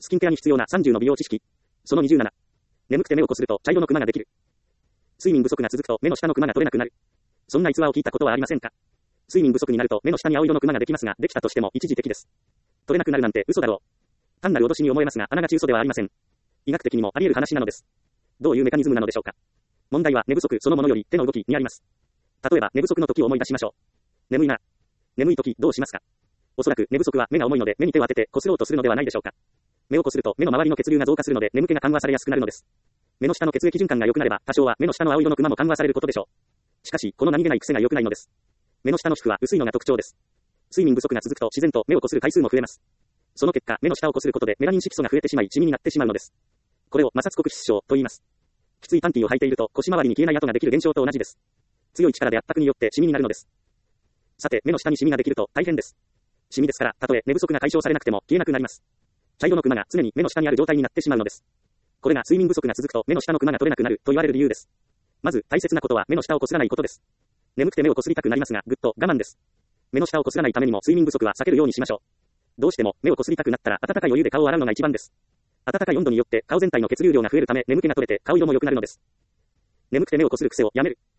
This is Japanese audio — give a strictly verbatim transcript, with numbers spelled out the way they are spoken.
スキンケアに必要なさんじゅうの美容知識。そのにじゅうなな。眠くて目をこすると茶色のクマができる。睡眠不足が続くと目の下のクマが取れなくなる。そんな逸話を聞いたことはありませんか？睡眠不足になると目の下に青色のクマができますが、できたとしても一時的です。取れなくなるなんて嘘だろう。単なる脅しに思えますが、あながち嘘ではありません。医学的にもあり得る話なのです。どういうメカニズムなのでしょうか。問題は寝不足そのものより手の動きにあります。例えば寝不足の時を思い出しましょう。眠いな。眠い時どうしますか？おそらく寝不足は目が重いので目に手を当ててこすろうとするのではないでしょうか。目をこすると目の周りの血流が増加するので眠気が緩和されやすくなるのです。目の下の血液循環が良くなれば多少は目の下の青色のクマも緩和されることでしょう。しかしこの何気ない癖が良くないのです。目の下の皮膚は薄いのが特徴です。睡眠不足が続くと自然と目をこする回数も増えます。その結果目の下をこすることでメラニン色素が増えてしまいシミになってしまうのです。これを摩擦黒質症と言います。きついパンティを履いていると腰回りに消えない跡ができる現象と同じです。強い力で圧迫によってシミになるのです。さて目の下にシミができると大変です。シミですからたとえ寝不足が解消されなくても消えなくなります。茶色のクマが常に目の下にある状態になってしまうのです。これが睡眠不足が続くと目の下のクマが取れなくなると言われる理由です。まず大切なことは目の下をこすらないことです。眠くて目をこすりたくなりますがぐっと我慢です。目の下をこすらないためにも睡眠不足は避けるようにしましょう。どうしても目をこすりたくなったら温かいお湯で顔を洗うのが一番です。温かい温度によって顔全体の血流量が増えるため眠気が取れて顔色も良くなるのです。眠くて目をこする癖をやめる。